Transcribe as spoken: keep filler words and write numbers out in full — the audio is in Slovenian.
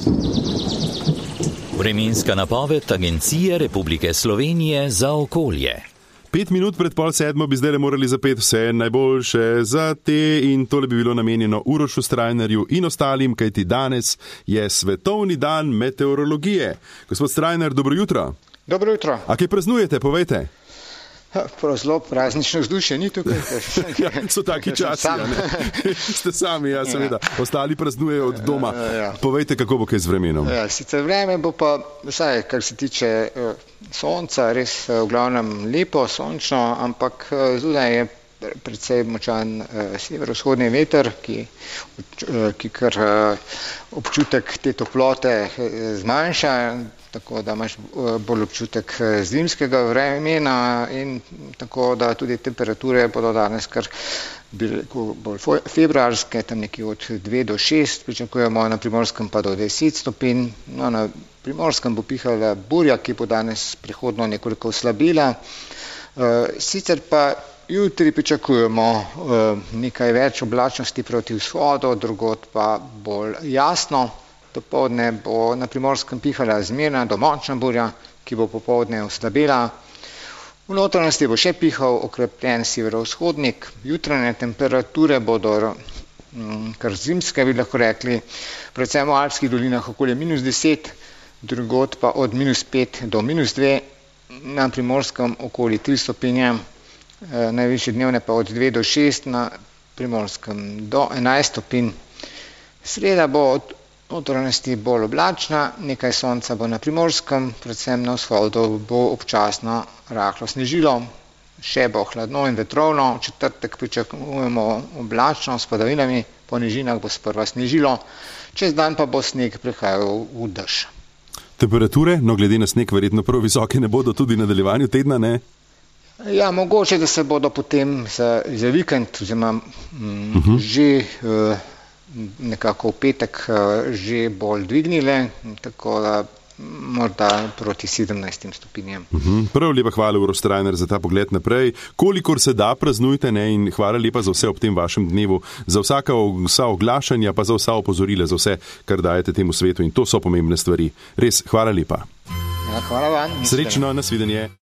Vremenska napoved Agencije Republike Slovenije za okolje. Pet minut pred pol sedmo bi zdaj le morali zapeti vse najboljše za te in tole bi bilo namenjeno Urošu Strajnerju in ostalim, kajti danes je svetovni dan meteorologije. Gospod Strajner, dobro jutro. Dobro jutro. A kaj praznujete, povejte? Prav zelo praznično vzdušje ni tukaj. Ja, so taki časi, ja, ne? Ste sami, ja, seveda. Ostali praznujejo od doma. Ja. Povejte, kako bo kaj z vremenom. Ja, sicer vreme bo pa, vsaj, kar se tiče sonca, res v glavnem lepo, sončno, ampak zunaj je predvsej močan severovzhodni veter, ki, ki kar občutek te toplote zmanjša, tako da imaš bolj občutek zimskega vremena in tako da tudi temperature bodo danes kar bolj februarske, tam nekje od dve do šest, pričakujemo na Primorskem pa do deset stopinj. No, na Primorskem bo pihala burja, ki bo danes prehodno nekoliko oslabila. Sicer pa jutri pričakujemo nekaj več oblačnosti proti vzhodu, drugod pa bolj jasno. Dopoldne bo na Primorskem pihala zmerna do močna burja, ki bo popoldne oslabila. V notranjosti bo še pihal okrepljen severovzhodnik. Jutranje temperature bodo kar zimske, bi lahko rekli, predvsem v alpskih dolinah okoli minus deset, drugod pa od minus pet do minus dve, na Primorskem okoli tri stopinje, najvišje dnevne pa od dve do šest, na Primorskem do enajst stopinj. Sreda bo od notranjosti bolj oblačna, nekaj sonca bo na Primorskem, predvsem na vzhodu bo občasno rahlo snežilo, še bo hladno in vetrovno, v četrtek pričakujemo oblačno s padavinami, po nižinah bo sprva snežilo, čez dan pa bo sneg prehajal v dež. Temperature, no glede na sneg verjetno prav visoke ne bodo tudi na nadaljevanju tedna, ne? Ja, mogoče, da se bodo potem za, za vikend, oziroma mm, uh-huh. že uh, nekako v petek že bolj dvignile, tako da morda proti sedemnajstim stopinjem. Uh-huh. Prav lepa hvala, Uroš Strajner, za ta pogled naprej. Kolikor se da, praznujte, ne, in hvala lepa za vse ob tem vašem dnevu, za vsaka vsa oglašanja, pa za vsa opozorila, za vse, kar dajete temu svetu, in to so pomembne stvari. Res, hvala lepa. Ja, hvala vam. Srečno, nasvidenje.